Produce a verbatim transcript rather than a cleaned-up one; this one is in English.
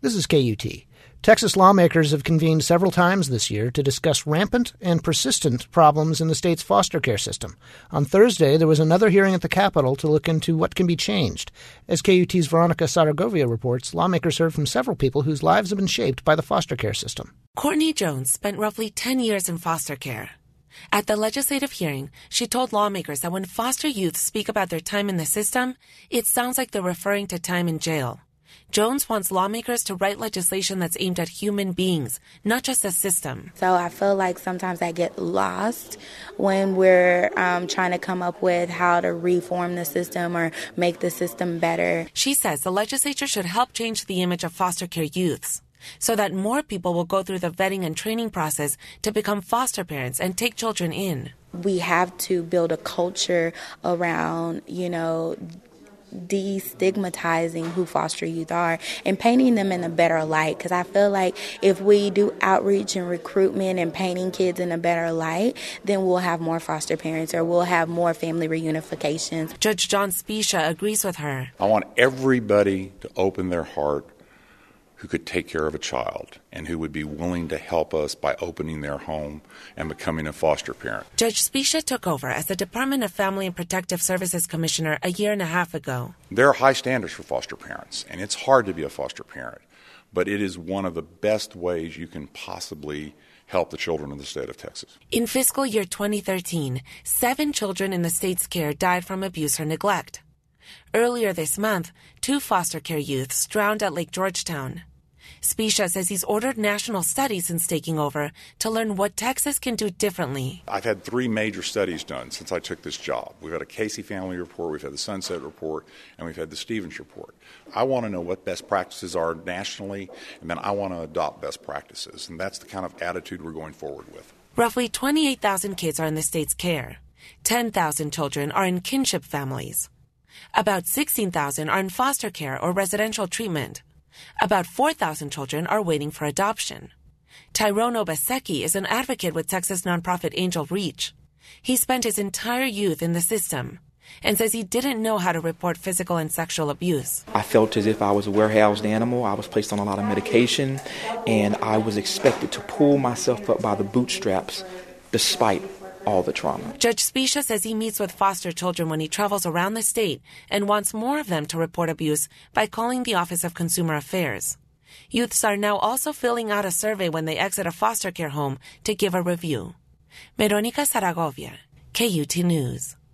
This is K U T. Texas lawmakers have convened several times this year to discuss rampant and persistent problems in the state's foster care system. On Thursday, there was another hearing at the Capitol to look into what can be changed. As K U T's Veronica Saragovia reports, lawmakers heard from several people whose lives have been shaped by the foster care system. Courtney Jones spent roughly ten years in foster care. At the legislative hearing, she told lawmakers that when foster youth speak about their time in the system, it sounds like they're referring to time in jail. Jones wants lawmakers to write legislation that's aimed at human beings, not just the system. So I feel like sometimes I get lost when we're um, trying to come up with how to reform the system or make the system better. She says the legislature should help change the image of foster care youths so that more people will go through the vetting and training process to become foster parents and take children in. We have to build a culture around, you know, destigmatizing who foster youth are and painting them in a better light, because I feel like if we do outreach and recruitment and painting kids in a better light, then we'll have more foster parents or we'll have more family reunifications. Judge John Specia agrees with her. I want everybody to open their heart who could take care of a child and who would be willing to help us by opening their home and becoming a foster parent. Judge Specia took over as the Department of Family and Protective Services Commissioner a year and a half ago. There are high standards for foster parents, and it's hard to be a foster parent, but it is one of the best ways you can possibly help the children of the state of Texas. In fiscal year twenty thirteen, seven children in the state's care died from abuse or neglect. Earlier this month, two foster care youths drowned at Lake Georgetown. Specia says he's ordered national studies since taking over to learn what Texas can do differently. I've had three major studies done since I took this job. We've had a Casey family report, we've had the Sunset report, and we've had the Stevens report. I want to know what best practices are nationally, and then I want to adopt best practices, and that's the kind of attitude we're going forward with. Roughly twenty-eight thousand kids are in the state's care. ten thousand children are in kinship families. About sixteen thousand are in foster care or residential treatment. About four thousand children are waiting for adoption. Tyrone Obaseki is an advocate with Texas nonprofit Angel Reach. He spent his entire youth in the system and says he didn't know how to report physical and sexual abuse. I felt as if I was a warehoused animal. I was placed on a lot of medication, and I was expected to pull myself up by the bootstraps despite all the trauma. Judge Specia says he meets with foster children when he travels around the state and wants more of them to report abuse by calling the Office of Consumer Affairs. Youths are now also filling out a survey when they exit a foster care home to give a review. Veronica Saragovia, K U T News.